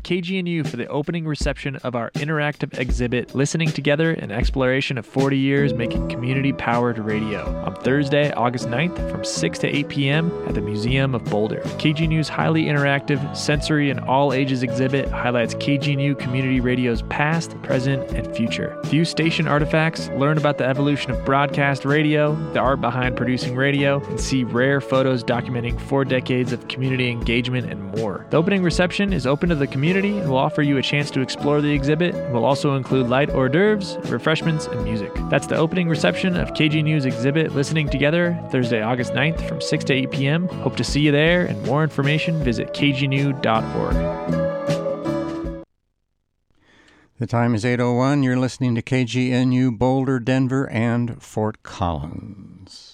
KGNU for the opening reception of our interactive exhibit, Listening Together, an exploration of 40 years making community-powered radio, on Thursday, August 9th from 6 to 8 p.m. at the Museum of Boulder. KGNU's highly interactive, sensory, and all-ages exhibit highlights KGNU Community Radio's past, present, and future. View station artifacts, learn about the evolution of broadcast radio, the art behind producing radio, and see rare photos documenting 4 decades of community engagement and more. The opening reception is open to the community and will offer you a chance to explore the exhibit and will also include light hors d'oeuvres, refreshments, and music. That's the opening reception of KGNU's exhibit Listening Together, Thursday, August 9th from 6 to 8 p.m. Hope to see you there, and more information visit kgnu.org. The time is 8:01. You're listening to KGNU Boulder, Denver, and Fort Collins.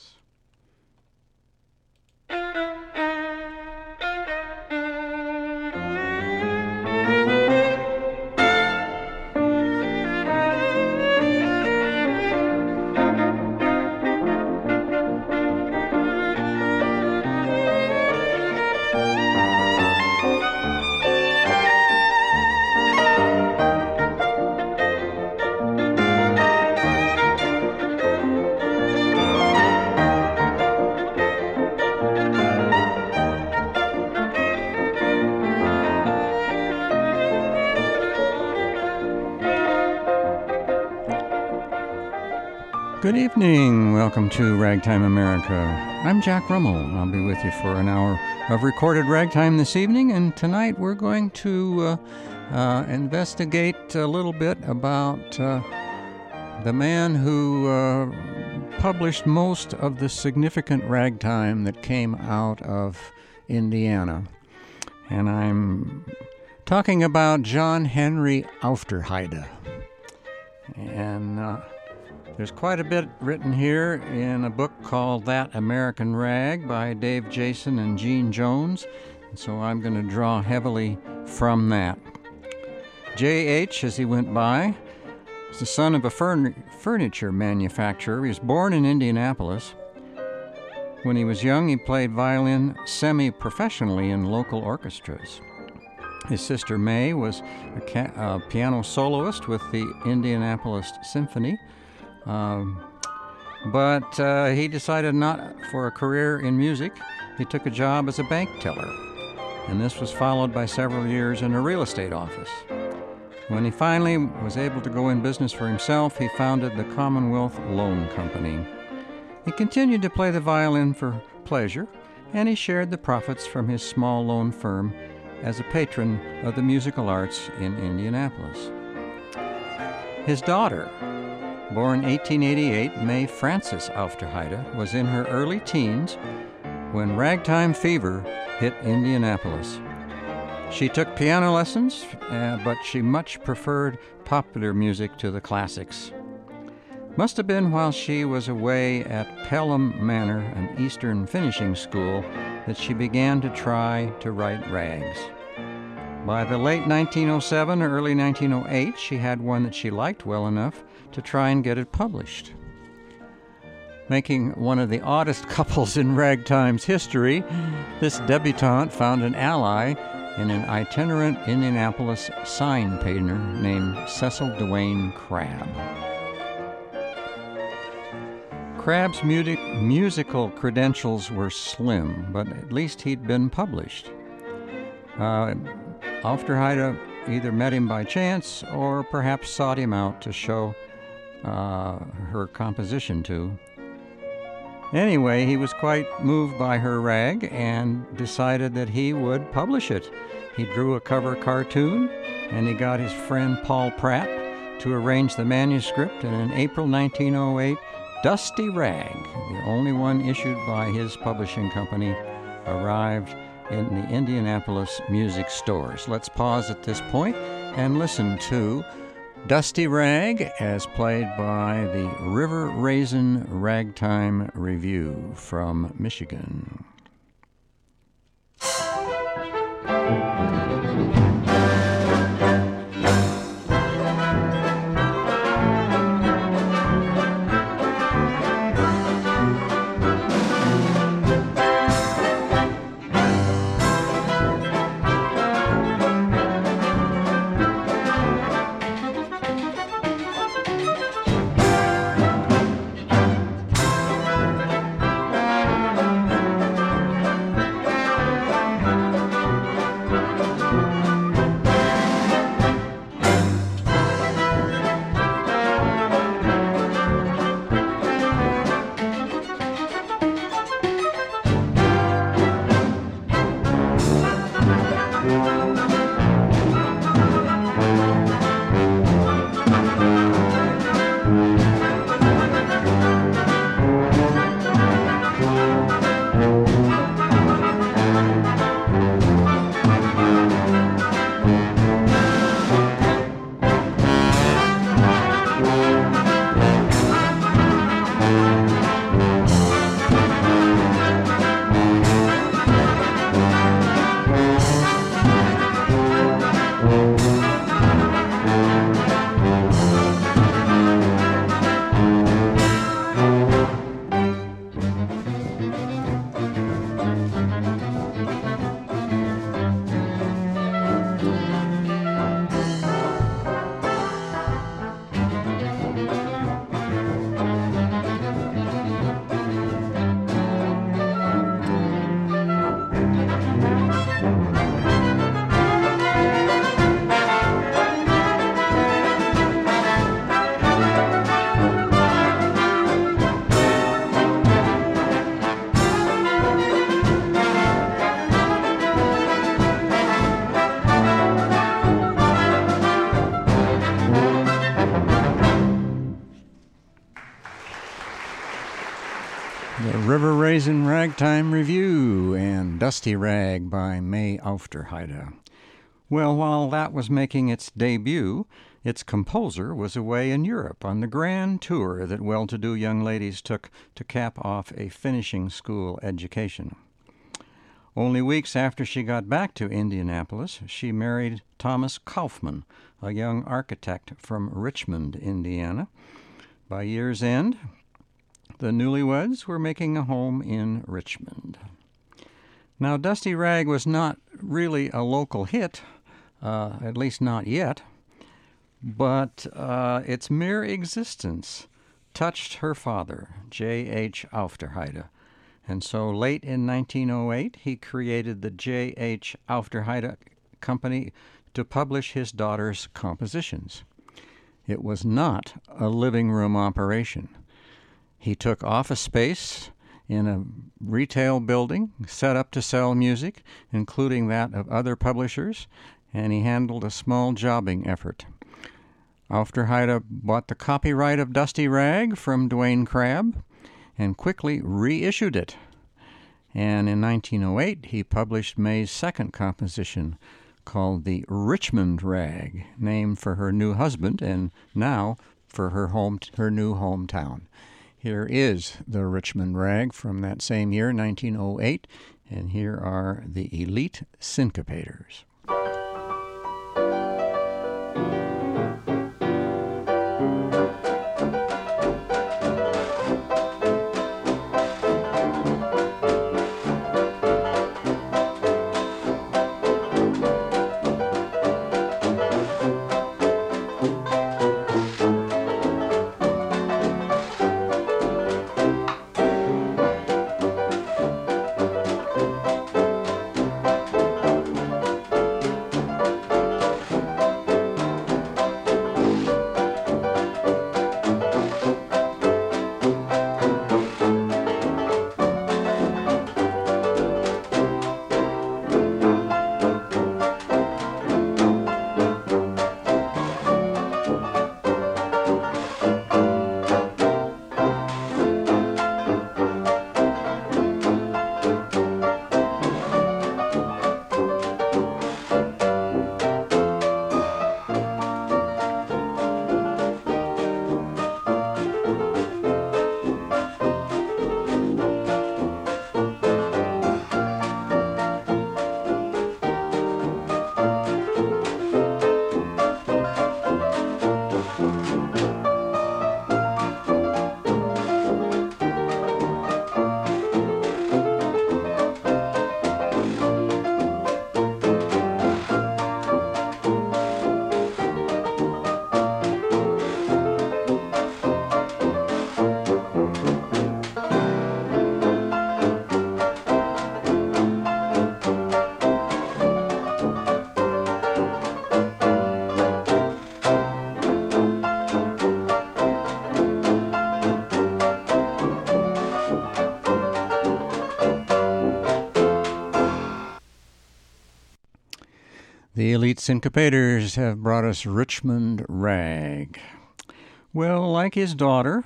Good evening. Welcome to Ragtime America. I'm Jack Rummel. I'll be with you for an hour of recorded ragtime this evening, and tonight we're going to investigate a little bit about the man who published most of the significant ragtime that came out of Indiana. And I'm talking about John Henry Aufderheide. And there's quite a bit written here in a book called That American Rag by Dave Jason and Gene Jones, and so I'm going to draw heavily from that. J.H., as he went by, was the son of a furniture manufacturer. He was born in Indianapolis. When he was young, he played violin semi-professionally in local orchestras. His sister May was a piano soloist with the Indianapolis Symphony. But he decided not for a career in music. He took a job as a bank teller, and this was followed by several years in a real estate office. When he finally was able to go in business for himself, he founded the Commonwealth Loan Company. He continued to play the violin for pleasure, and he shared the profits from his small loan firm as a patron of the musical arts in Indianapolis. His daughter, born 1888, May Frances Aufderheide, was in her early teens when ragtime fever hit Indianapolis. She took piano lessons, but she much preferred popular music to the classics. Must have been while she was away at Pelham Manor, an Eastern finishing school, that she began to try to write rags. By the late 1907 or early 1908, she had one that she liked well enough to try and get it published. Making one of the oddest couples in ragtime's history, this debutante found an ally in an itinerant Indianapolis sign painter named Cecil Duane Crabb. Crabb's musical credentials were slim, but at least he'd been published. Aufderheide either met him by chance or perhaps sought him out to show her composition to. Anyway, he was quite moved by her rag and decided that he would publish it. He drew a cover cartoon, and he got his friend Paul Pratt to arrange the manuscript, and in April 1908, Dusty Rag, the only one issued by his publishing company, arrived in the Indianapolis music stores. Let's pause at this point and listen to Dusty Rag as played by the River Raisin Ragtime Review from Michigan. Raisin Ragtime Review and Dusty Rag by May Aufderheide. Well, while that was making its debut, its composer was away in Europe on the grand tour that well-to-do young ladies took to cap off a finishing school education. Only weeks after she got back to Indianapolis, she married Thomas Kaufman, a young architect from Richmond, Indiana. By year's end, the newlyweds were making a home in Richmond. Now, Dusty Rag was not really a local hit, at least not yet, but its mere existence touched her father, J.H. Aufderheide. And so late in 1908, he created the J.H. Aufderheide Company to publish his daughter's compositions. It was not a living room operation. He took office space in a retail building set up to sell music, including that of other publishers, and he handled a small jobbing effort. Aufderheide bought the copyright of Dusty Rag from Duane Crabb and quickly reissued it. And in 1908, he published May's second composition, called the Richmond Rag, named for her new husband and now for her new hometown. Here is the Richmond Rag from that same year, 1908, and here are the Elite Syncopators. The Elite Syncopators have brought us Richmond Rag. Well, like his daughter,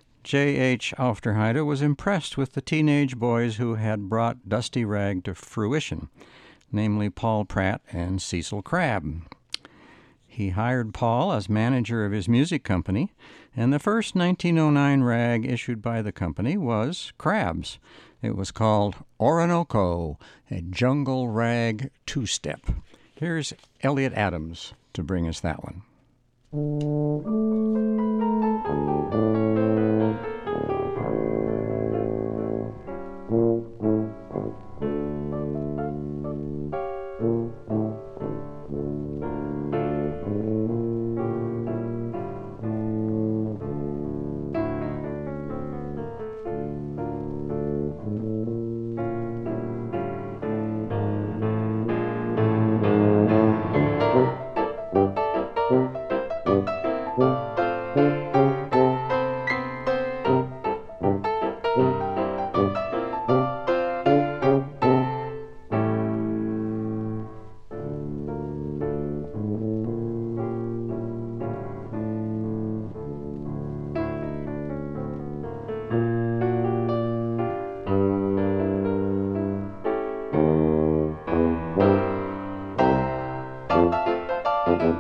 J.H. Aufderheide was impressed with the teenage boys who had brought Dusty Rag to fruition, namely Paul Pratt and Cecil Crabb. He hired Paul as manager of his music company, and the first 1909 rag issued by the company was Crabb's. It was called Orinoco, a jungle rag two-step. Here's Elliott Adams to bring us that one.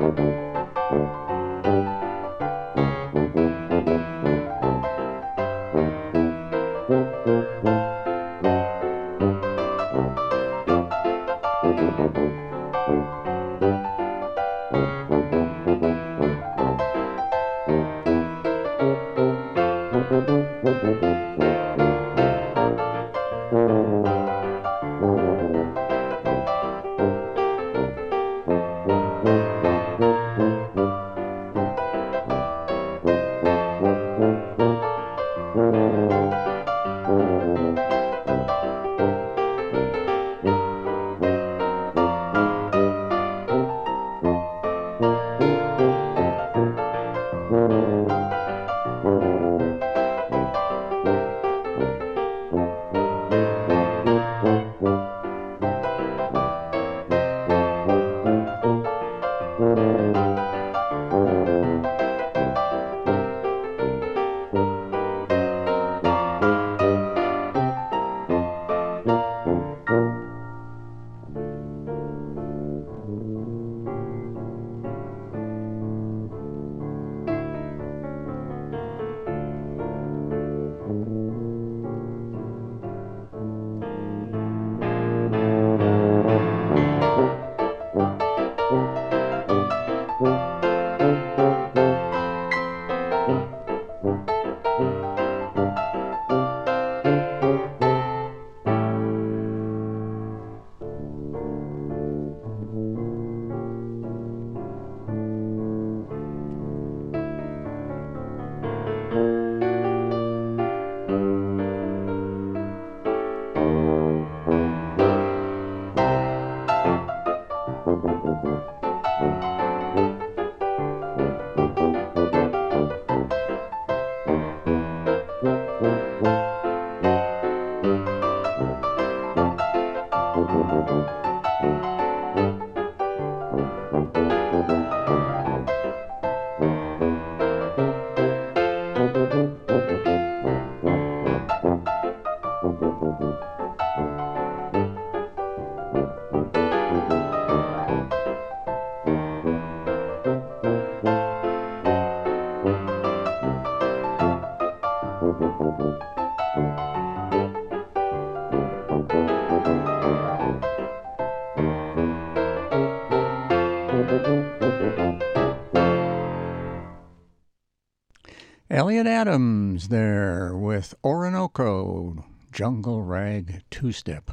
Elliott Adams there with Orinoco, Jungle Rag Two-Step.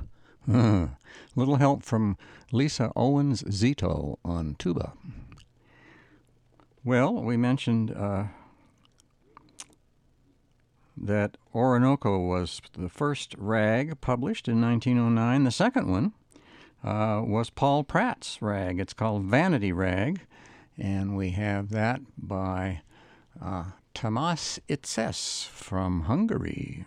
Little help from Lisa Owens-Zito on tuba. Well, we mentioned that Orinoco was the first rag published in 1909. The second one was Paul Pratt's rag. It's called Vanity Rag, and we have that by Tamás Itzes from Hungary.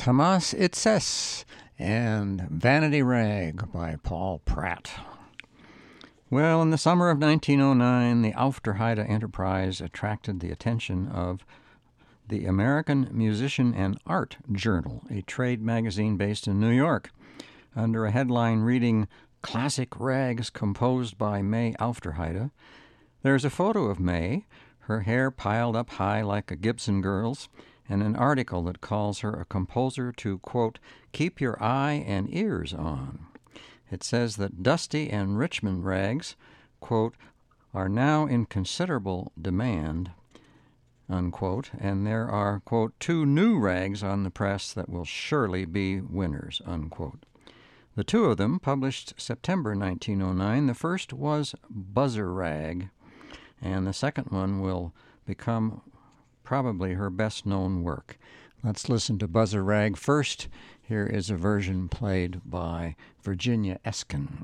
Thomas Itzes and Vanity Rag by Paul Pratt. Well, in the summer of 1909, the Aufderheide enterprise attracted the attention of the American Musician and Art Journal, a trade magazine based in New York. Under a headline reading, "Classic Rags Composed by May Aufderheide," there's a photo of May, her hair piled up high like a Gibson girl's, and an article that calls her a composer to, quote, "keep your eye and ears on." It says that Dusty and Richmond rags, quote, "are now in considerable demand," unquote, and there are, quote, "two new rags on the press that will surely be winners," unquote. The two of them, published September 1909, the first was Buzzer Rag, and the second one will become probably her best-known work. Let's listen to Buzzer Rag first. Here is a version played by Virginia Eskin.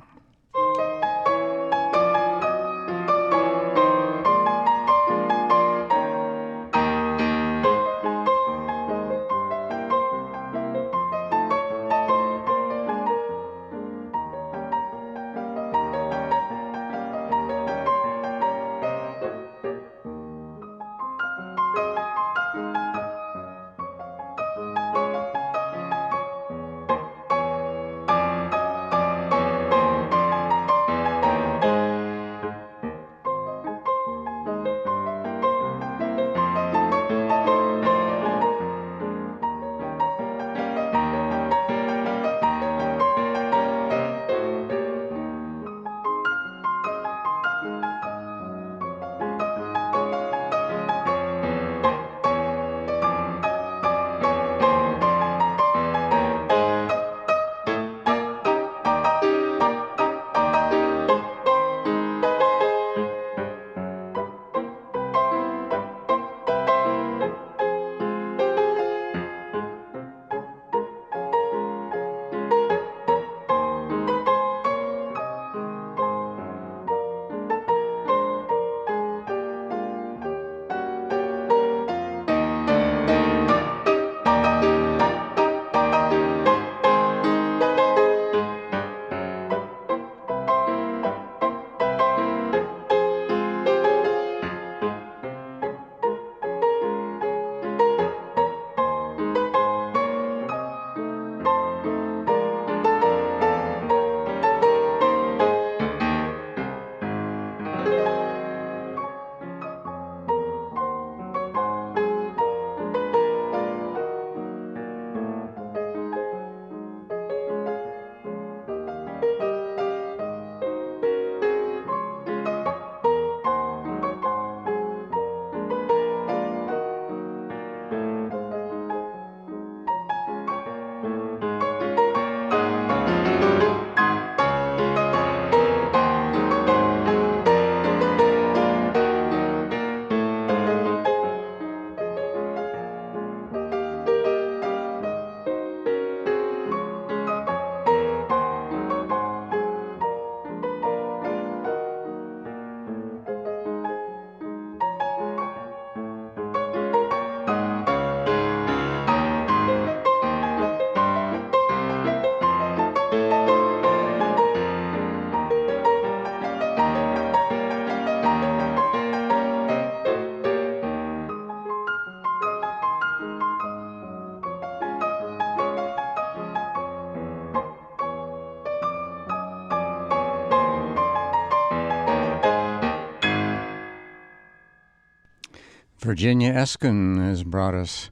Virginia Eskin has brought us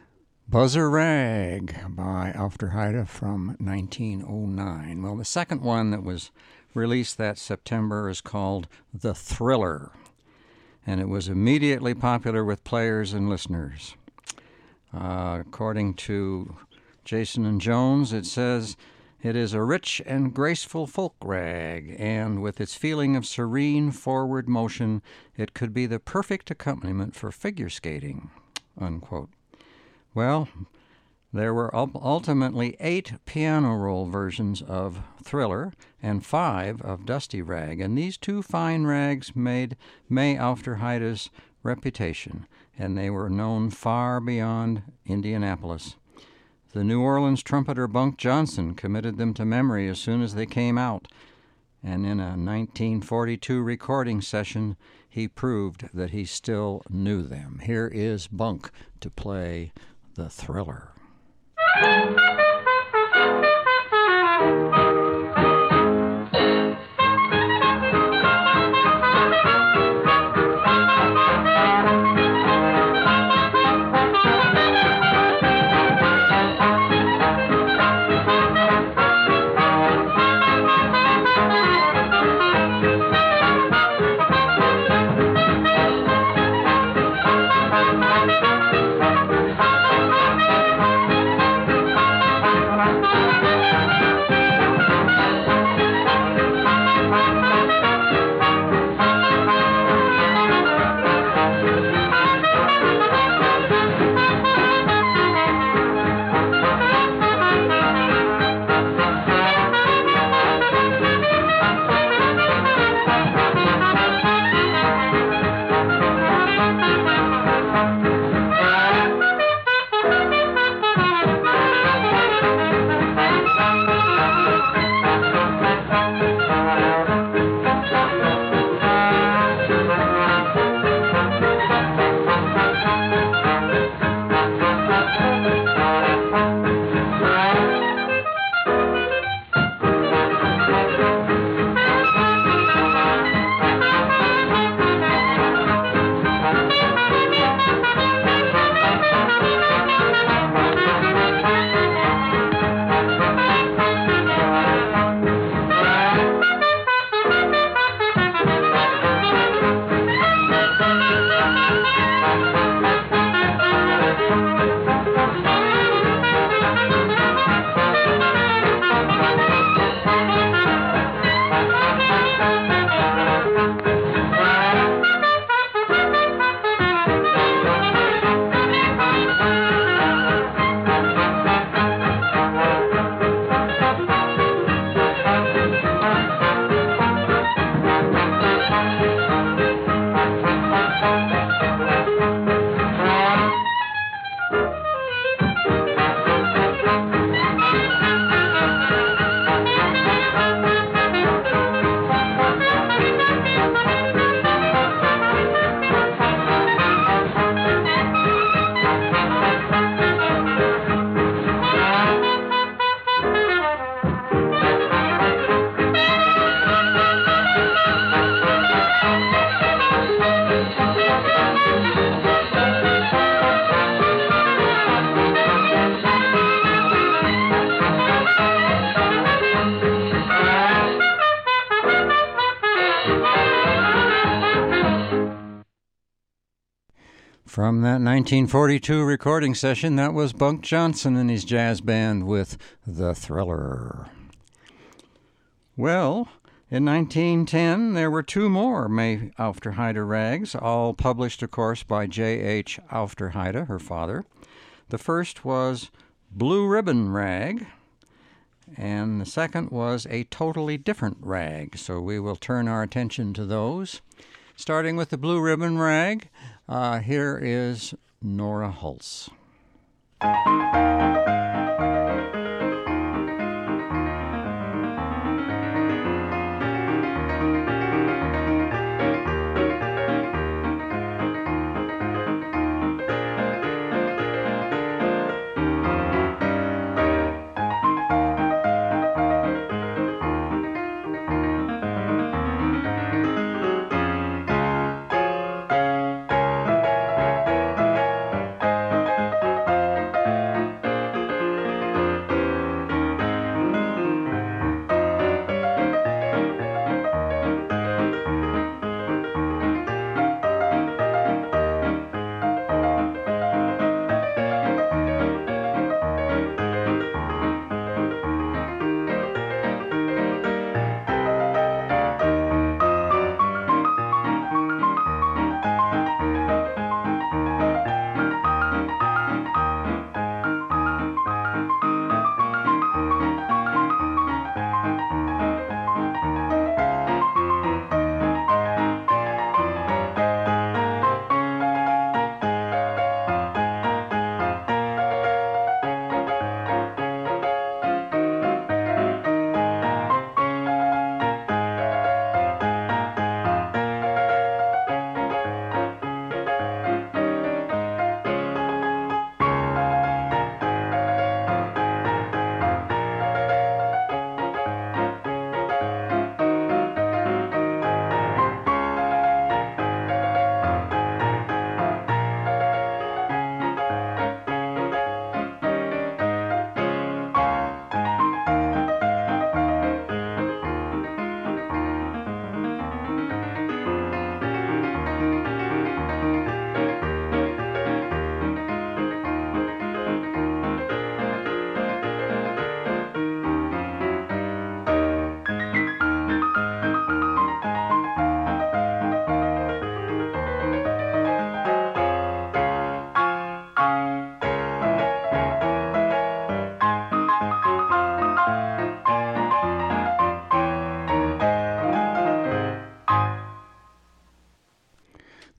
Buzzer Rag by Aufderheide from 1909. Well, the second one that was released that September is called The Thriller, and it was immediately popular with players and listeners. According to Jason and Jones, it says, "It is a rich and graceful folk rag, and with its feeling of serene forward motion, it could be the perfect accompaniment for figure skating," unquote. Well, there were ultimately 8 piano roll versions of Thriller and 5 of Dusty Rag, and these two fine rags made May Aufderheide's reputation, and they were known far beyond Indianapolis. The New Orleans trumpeter Bunk Johnson committed them to memory as soon as they came out, and in a 1942 recording session, he proved that he still knew them. Here is Bunk to play The Thriller. From that 1942 recording session, that was Bunk Johnson and his jazz band with The Thriller. Well, in 1910, there were two more May Aufderheide rags, all published, of course, by J.H. Aufderheide, her father. The first was Blue Ribbon Rag, and the second was A Totally Different Rag. So we will turn our attention to those. Starting with the Blue Ribbon Rag, here is Nora Hulse.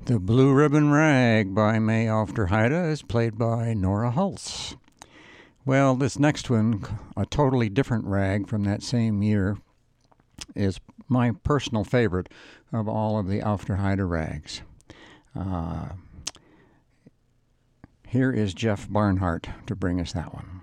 The Blue Ribbon Rag by May Aufderheide is played by Nora Hulse. Well, this next one, a totally different rag from that same year, is my personal favorite of all of the Aufderheide rags. Here is Jeff Barnhart to bring us that one.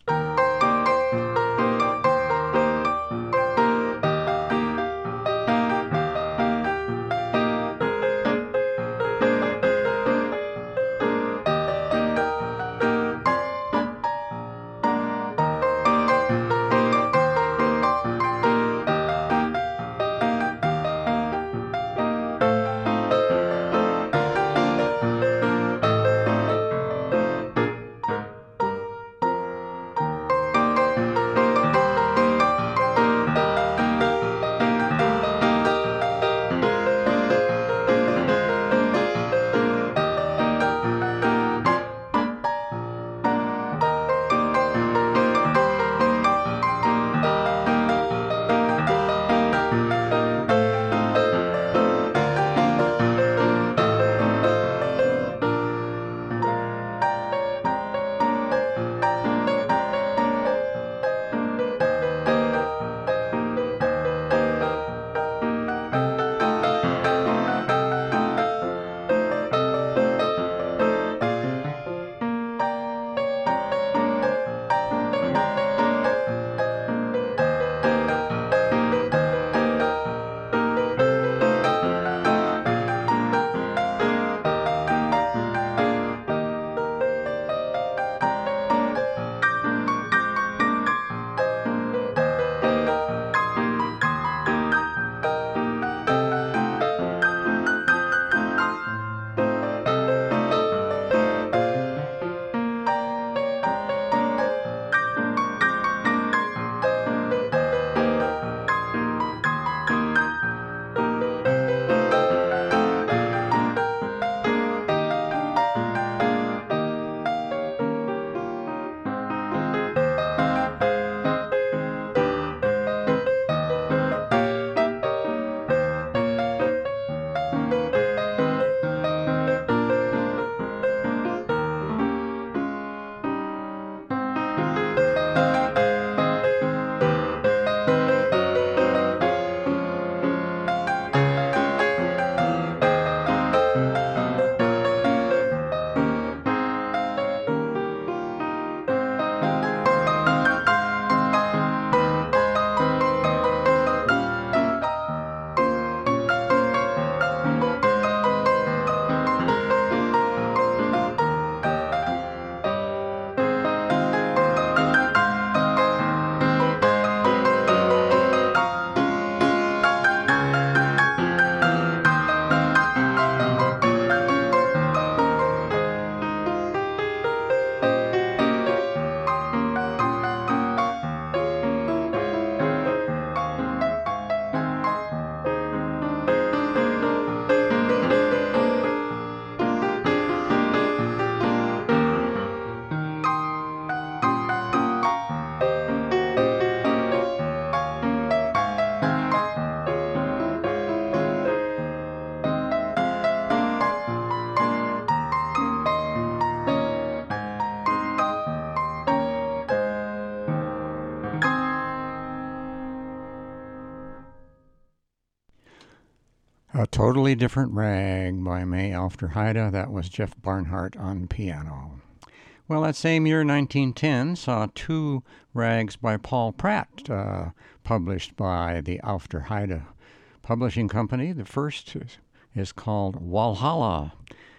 A Totally Different Rag by May Aufderheide. That was Jeff Barnhart on piano. Well, that same year, 1910, saw two rags by Paul Pratt published by the Aufderheide Publishing Company. The first is called Walhalla,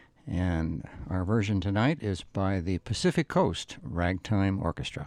and our version tonight is by the Pacific Coast Ragtime Orchestra.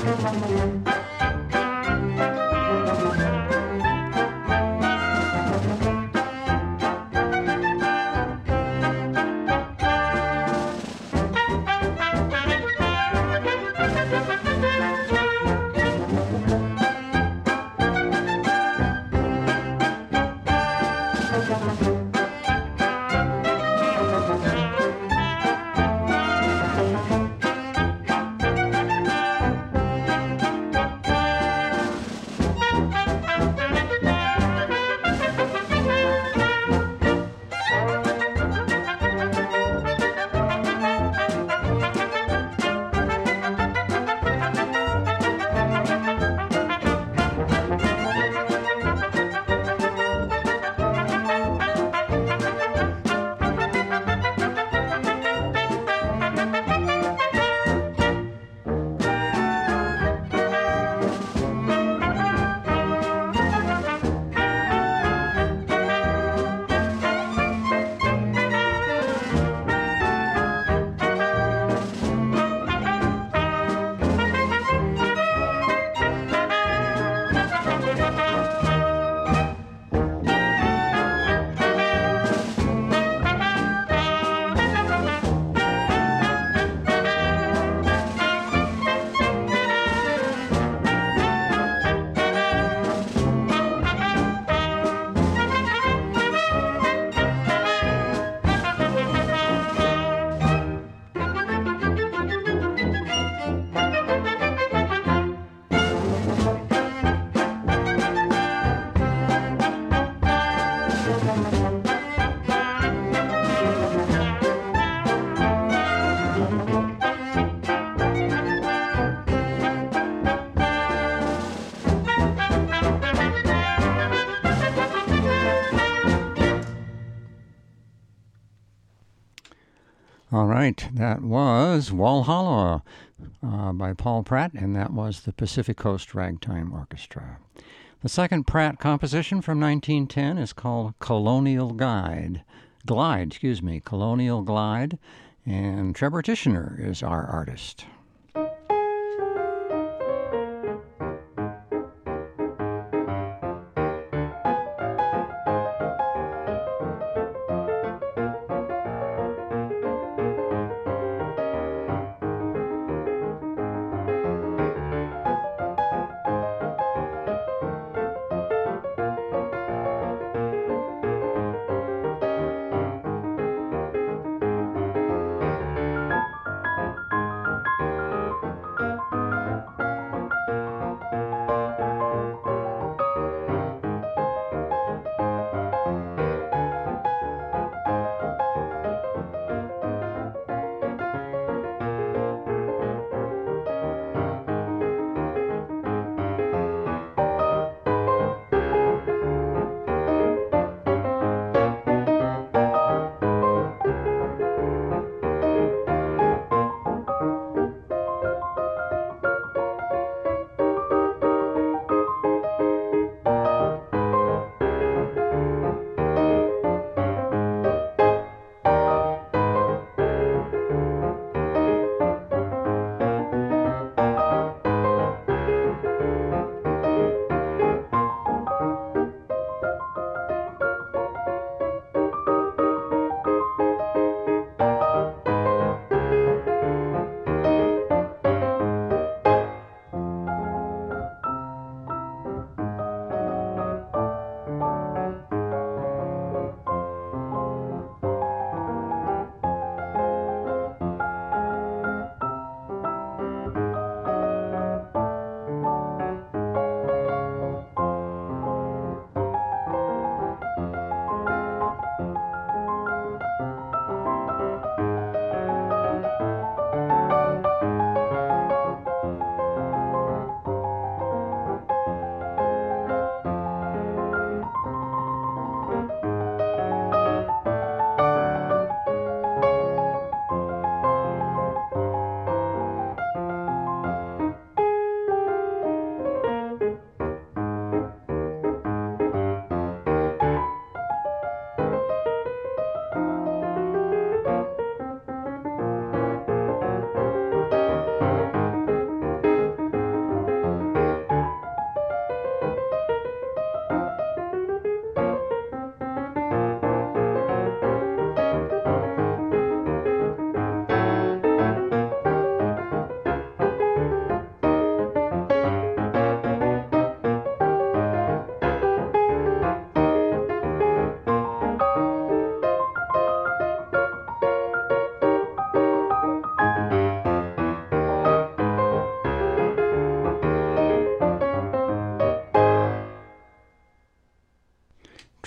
All right, that was Walhalla by Paul Pratt, and that was the Pacific Coast Ragtime Orchestra. The second Pratt composition from 1910 is called Colonial Glide, Colonial Glide, and Trevor Tishner is our artist.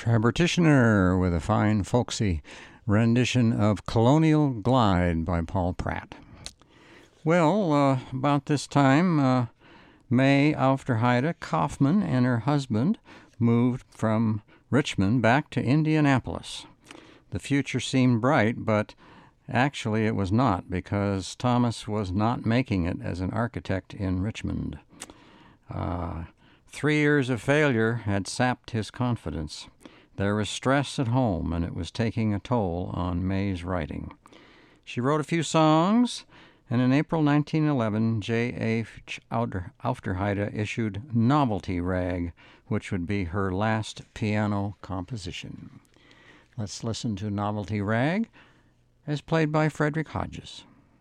Trevor Tishner with a fine folksy rendition of Colonial Glide by Paul Pratt. Well, about this time, May Aufderheide Kaufman and her husband moved from Richmond back to Indianapolis. The future seemed bright, but actually it was not, because Thomas was not making it as an architect in Richmond. 3 years of failure had sapped his confidence. There was stress at home, and it was taking a toll on May's writing. She wrote a few songs, and in April 1911, J.H. Aufderheide issued Novelty Rag, which would be her last piano composition. Let's listen to Novelty Rag, as played by Frederick Hodges.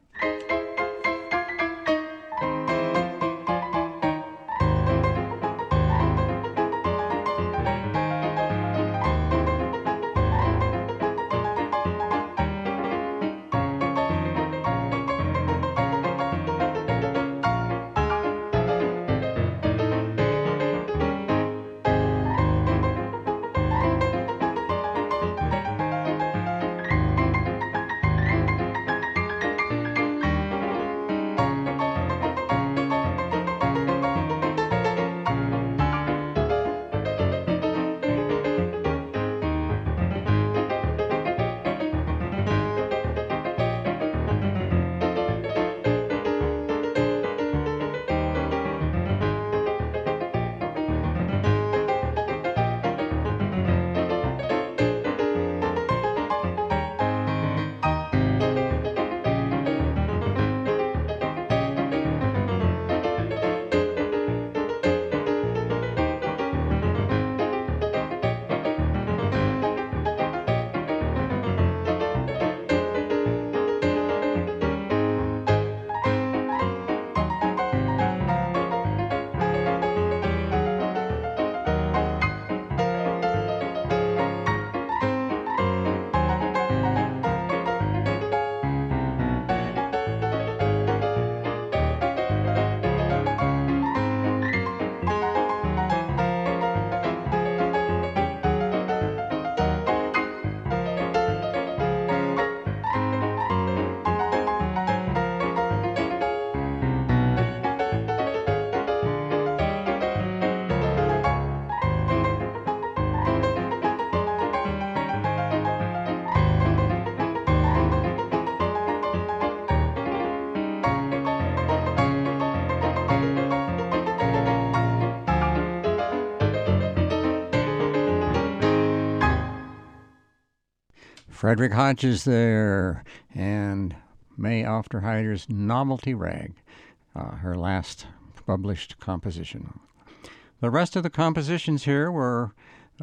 Frederick Hodges there, and May Aufderheide's Novelty Rag, her last published composition. The rest of the compositions here were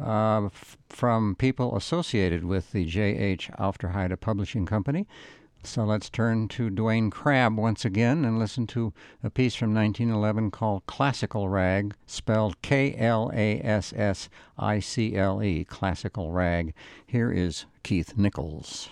from people associated with the J.H. Aufderheide Publishing Company. So let's turn to Dwayne Crabb once again and listen to a piece from 1911 called Classical Rag, spelled K-L-A-S-S-I-C-L-E, Classical Rag. Here is Keith Nichols.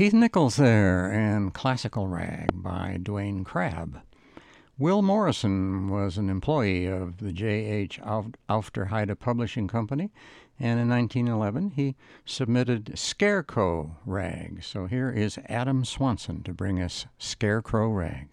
Keith Nichols there, and Classical Rag by Dwayne Crabb. Will Morrison was an employee of the J.H. Aufderheide Publishing Company, and in 1911 he submitted Scarecrow Rag. So here is Adam Swanson to bring us Scarecrow Rag.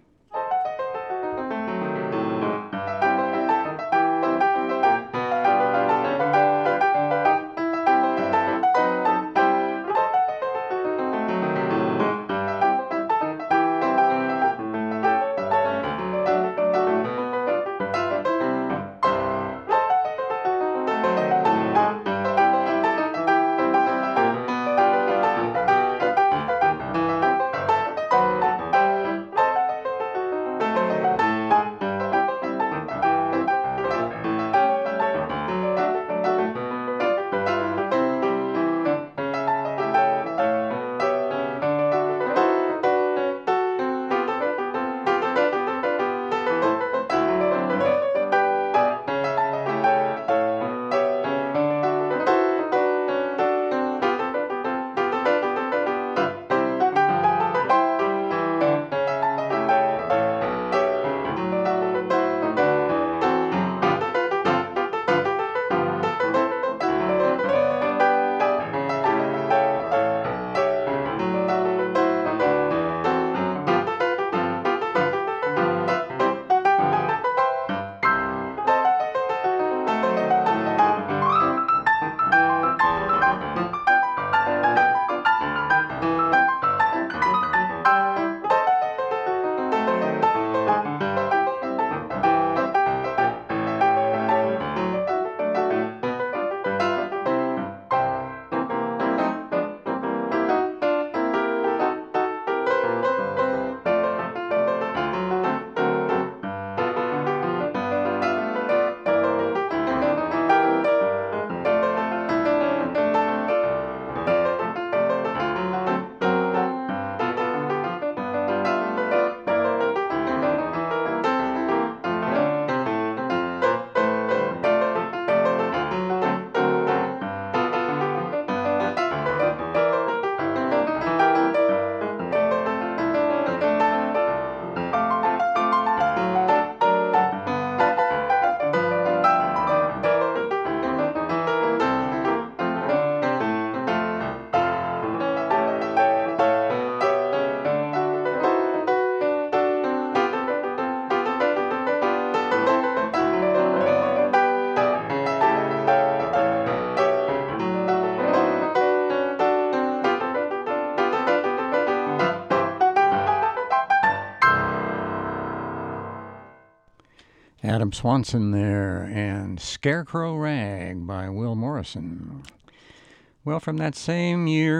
Adam Swanson there, and Scarecrow Rag by Will Morrison. Well, from that same year,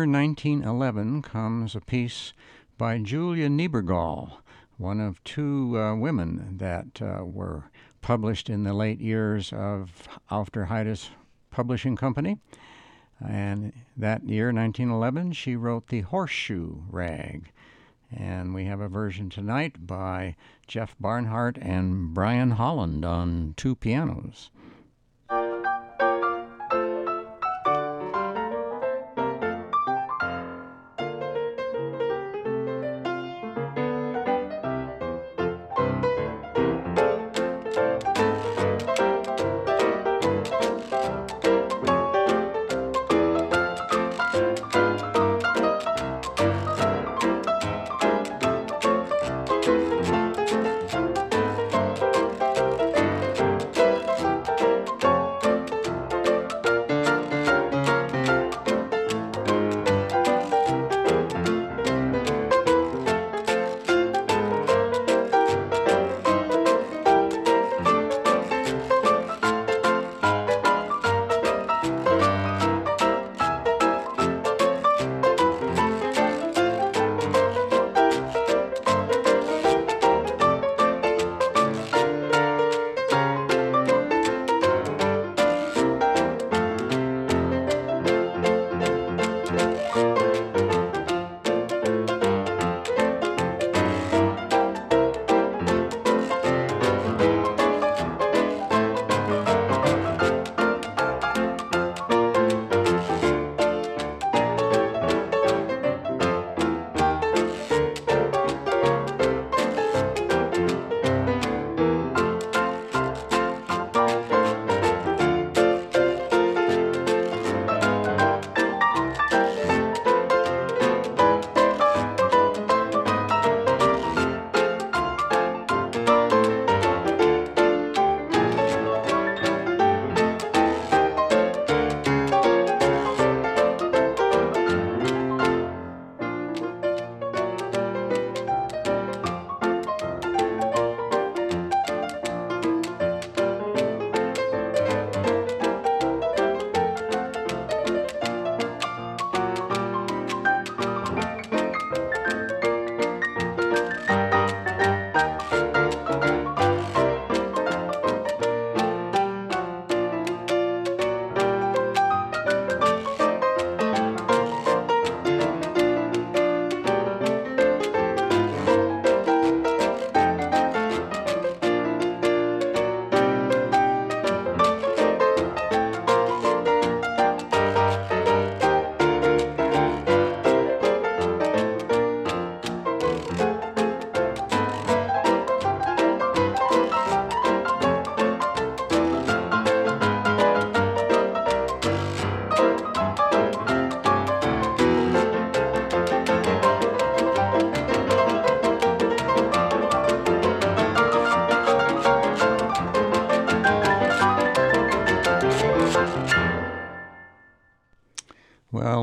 1911, comes a piece by Julia Niebergall, one of two women that were published in the late years of Aufderheide's publishing company. And that year, 1911, she wrote the Horseshoe Rag. And we have a version tonight by Jeff Barnhart and Brian Holland on two pianos.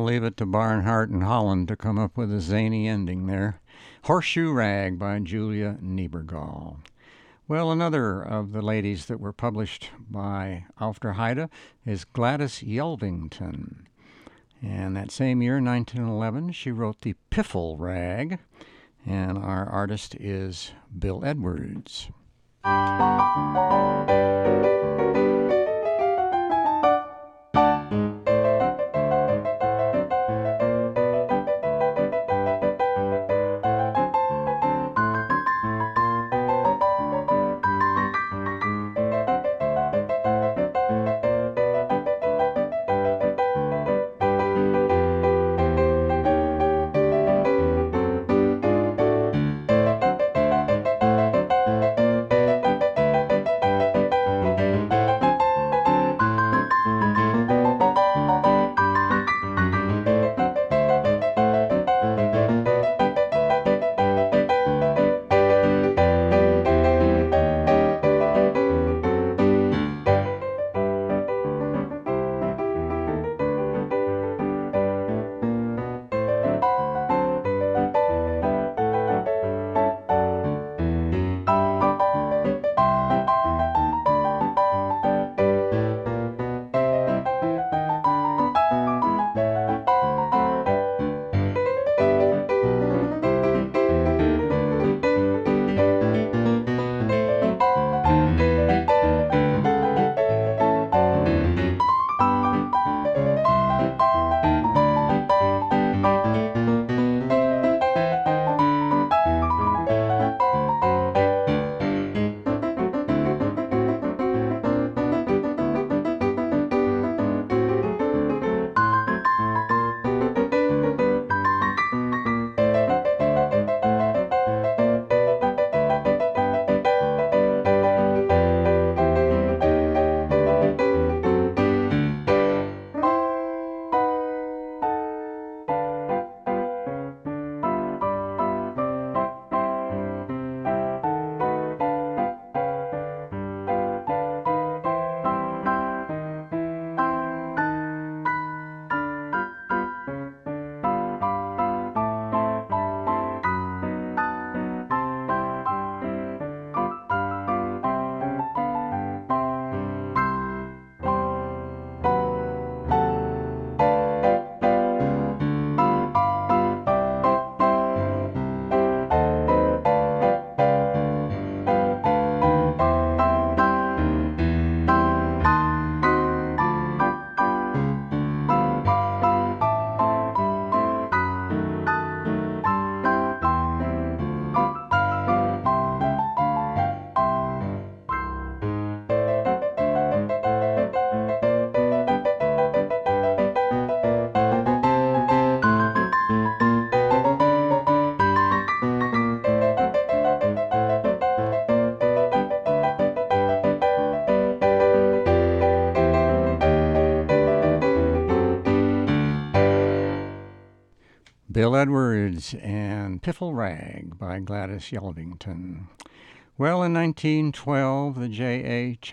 leave it to Barnhart and Holland to come up with a zany ending there. Horseshoe Rag by Julia Niebergall. Well, another of the ladies that were published by Aufderheide is Gladys Yelvington. And that same year, 1911, she wrote the Piffle Rag, and our artist is Bill Edwards. Bill Edwards and Piffle Rag by Gladys Yelvington. Well, in 1912, the J.H.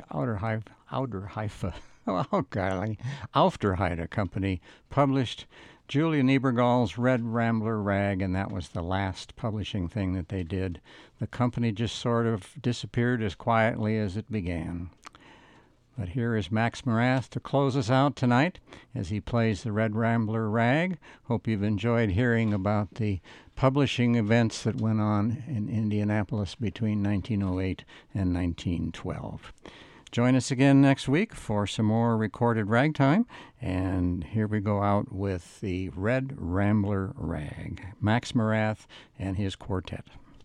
Aufderheide Company published Julia Niebergall's Red Rambler Rag, and that was the last publishing thing that they did. The company just sort of disappeared as quietly as it began. But here is Max Morath to close us out tonight as he plays the Red Rambler Rag. Hope you've enjoyed hearing about the publishing events that went on in Indianapolis between 1908 and 1912. Join us again next week for some more recorded ragtime, and here we go out with the Red Rambler Rag, Max Morath and his quartet.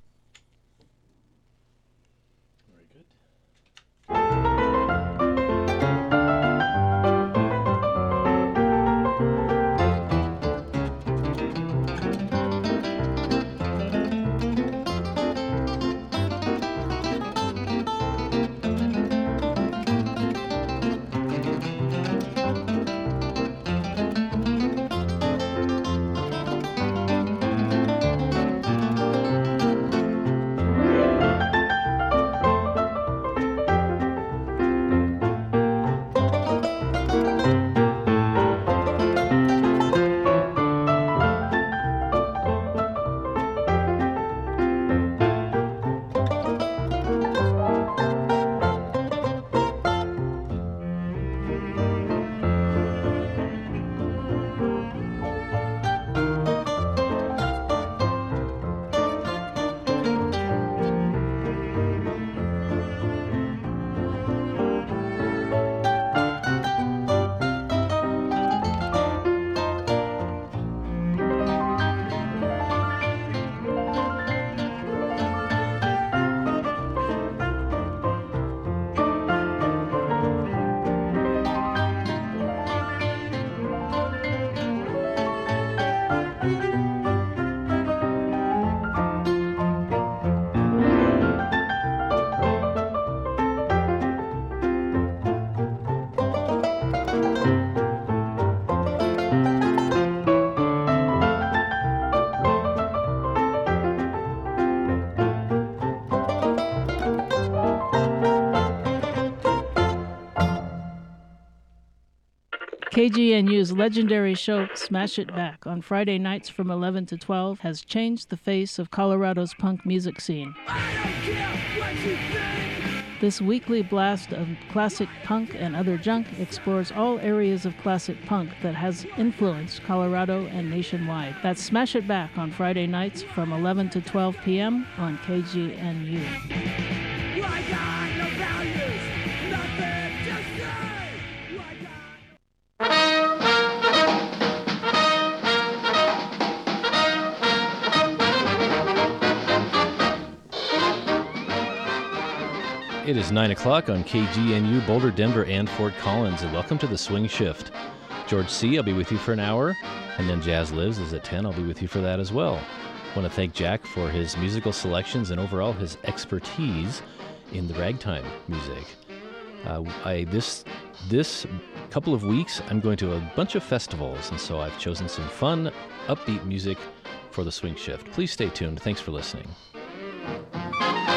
Very good. KGNU's legendary show, Smash It Back, on Friday nights from 11 to 12, has changed the face of Colorado's punk music scene. This weekly blast of classic punk and other junk explores all areas of classic punk that has influenced Colorado and nationwide. That's Smash It Back on Friday nights from 11 to 12 p.m. on KGNU. It is 9 o'clock on KGNU, Boulder, Denver, and Fort Collins, and welcome to the Swing Shift. George C., I'll be with you for an hour, and then Jazz Lives is at 10. I'll be with you for that as well. I want to thank Jack for his musical selections and overall his expertise in the ragtime music. This couple of weeks, I'm going to a bunch of festivals, and so I've chosen some fun, upbeat music for the Swing Shift. Please stay tuned. Thanks for listening.